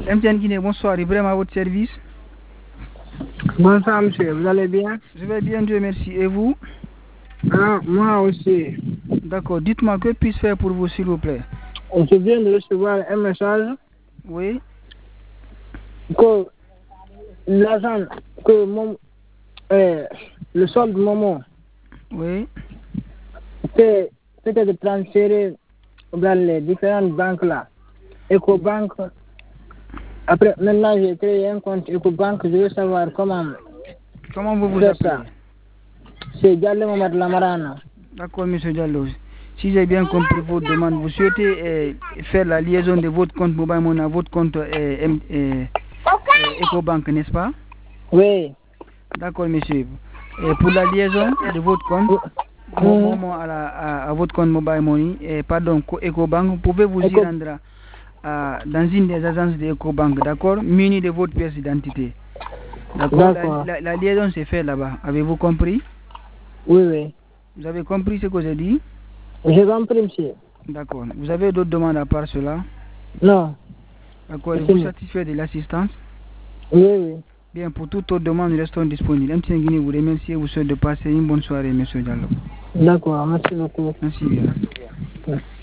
MTN Guinée, bonsoir, Ibrahim à votre service. Bonsoir monsieur, vous allez bien? Je vais bien, Dieu merci. Et vous? Moi aussi. D'accord, dites-moi, que puis-je faire pour vous, s'il vous plaît? Je viens de recevoir un message Oui. que l'argent, que le solde de Momo, Oui. c'était de transférer dans les différentes banques là. Ecobank. Après, maintenant j'ai créé un compte Ecobank, je veux savoir comment Comment vous faire appelez? ça. C'est Diallo Mohamed Lamarana. D'accord, monsieur Diallo. Si j'ai bien compris votre demande, vous souhaitez faire la liaison de votre compte Mobile Money à votre compte Ecobank, n'est-ce pas? Oui. D'accord, monsieur. Et pour la liaison de votre compte à votre compte Mobile Money, Ecobank, vous pouvez vous y rendre dans une des agences de Ecobank, d'accord, muni de votre pièce d'identité. D'accord. La liaison s'est faite là-bas. Avez-vous compris? Oui. Vous avez compris ce que j'ai dit? J'ai compris, monsieur. D'accord. Vous avez d'autres demandes à part cela? Non. D'accord. Êtes-vous satisfait de l'assistance? Oui. Bien, pour toute autre demande, nous restons disponibles. MTN Guinée vous remercie et vous souhaite de passer une bonne soirée, monsieur Diallo. D'accord, merci beaucoup. Merci bien.